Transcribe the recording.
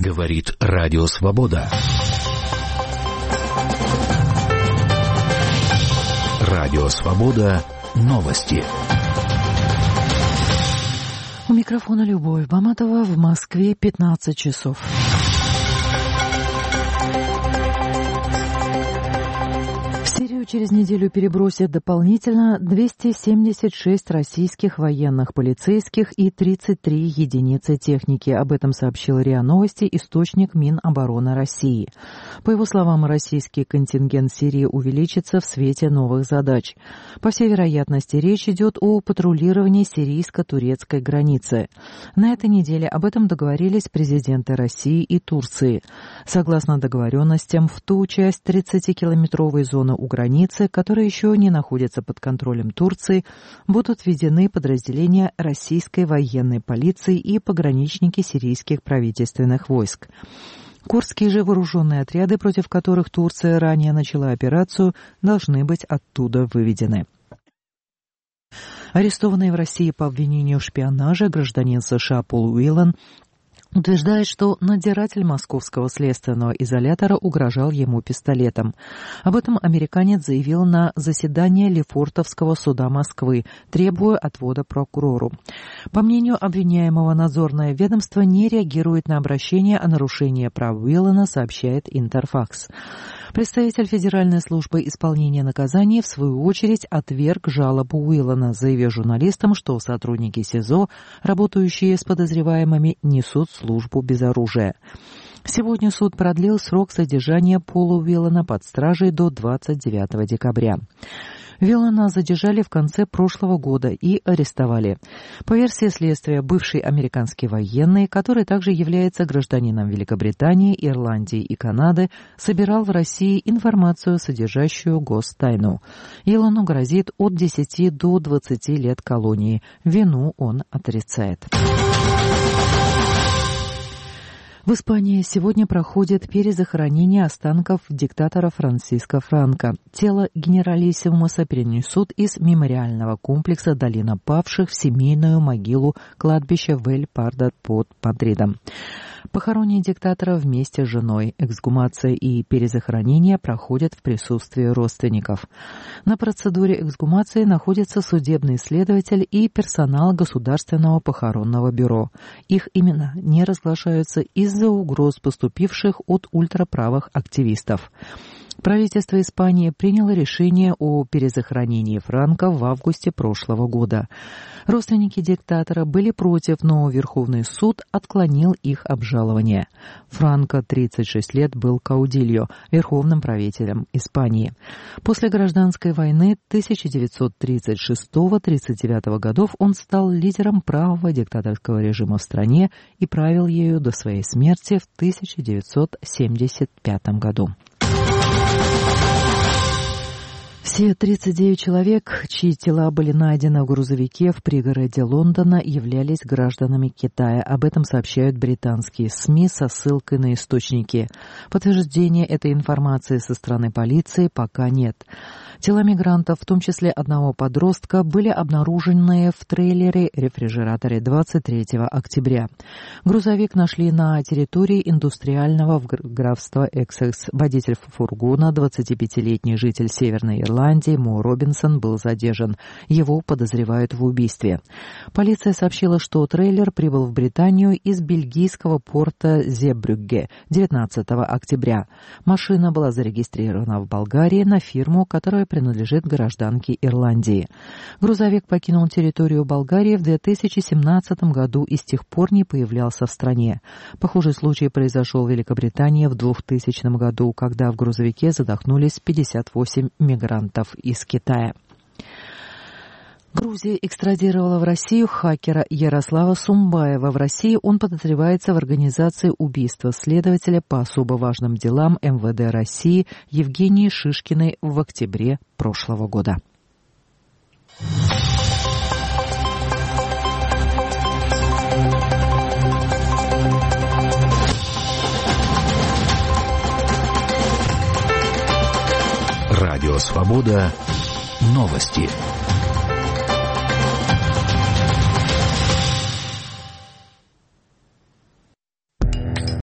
Говорит Радио Свобода. Радио Свобода. Новости. У микрофона Любовь Баматова. В Москве 15 часов. Через неделю перебросят дополнительно 276 российских военных полицейских и 33 единицы техники. Об этом сообщил РИА Новости источник Минобороны России. По его словам, российский контингент Сирии увеличится в свете новых задач. По всей вероятности, речь идет о патрулировании сирийско-турецкой границы. На этой неделе об этом договорились президенты России и Турции. Согласно договоренностям, в ту часть 30-километровой зоны у границы, которые еще не находятся под контролем Турции, будут введены подразделения российской военной полиции и пограничники сирийских правительственных войск. Курдские же вооруженные отряды, против которых Турция ранее начала операцию, должны быть оттуда выведены. Арестованный в России по обвинению в шпионаже гражданин США Пол Уиллан утверждает, что надзиратель московского следственного изолятора угрожал ему пистолетом. Об этом американец заявил на заседании Лефортовского суда Москвы, требуя отвода прокурору. По мнению обвиняемого, надзорное ведомство не реагирует на обращение о нарушении прав Уиллана, сообщает Интерфакс. Представитель Федеральной службы исполнения наказаний, в свою очередь, отверг жалобу Уиллана, заявив журналистам, что сотрудники СИЗО, работающие с подозреваемыми, несут службу без оружия. Сегодня суд продлил срок содержания Пола Уиллана под стражей до 29 декабря. Уиллана задержали в конце прошлого года и арестовали. По версии следствия, бывший американский военный, который также является гражданином Великобритании, Ирландии и Канады, собирал в России информацию, содержащую гостайну. Уиллану грозит от 10 до 20 лет колонии. Вину он отрицает. В Испании сегодня проходит перезахоронение останков диктатора Франсиско Франко. Тело генералиссимуса перенесут из мемориального комплекса «Долина павших» в семейную могилу кладбища в Эль-Пардо под Мадридом. Похоронение диктатора вместе с женой. Эксгумация и перезахоронение проходят в присутствии родственников. На процедуре эксгумации находится судебный следователь и персонал Государственного похоронного бюро. Их имена не разглашаются из-за угроз, поступивших от ультраправых активистов. Правительство Испании приняло решение о перезахоронении Франко в августе прошлого года. Родственники диктатора были против, но Верховный суд отклонил их обжалование. Франко 36 лет был каудильо, верховным правителем Испании. После гражданской войны 1936-39 годов он стал лидером правого диктаторского режима в стране и правил ею до своей смерти в 1975 году. Все 39 человек, чьи тела были найдены в грузовике в пригороде Лондона, являлись гражданами Китая. Об этом сообщают британские СМИ со ссылкой на источники. Подтверждения этой информации со стороны полиции пока нет. Тела мигрантов, в том числе одного подростка, были обнаружены в трейлере-рефрижераторе 23 октября. Грузовик нашли на территории индустриального графства Эссекс. Водитель фургона, 25-летний житель Северной Ирландии Мо Робинсон, был задержан. Его подозревают в убийстве. Полиция сообщила, что трейлер прибыл в Британию из бельгийского порта Зебрюгге 19 октября. Машина была зарегистрирована в Болгарии на фирму, которая принадлежит гражданке Ирландии. Грузовик покинул территорию Болгарии в 2017 году и с тех пор не появлялся в стране. Похожий случай произошел в Великобритании в 2000 году, когда в грузовике задохнулись 58 мигрантов из Китая. Грузия экстрадировала в Россию хакера Ярослава Сумбаева. В России он подозревается в организации убийства следователя по особо важным делам МВД России Евгении Шишкиной в октябре прошлого года. Радио Свобода. Новости.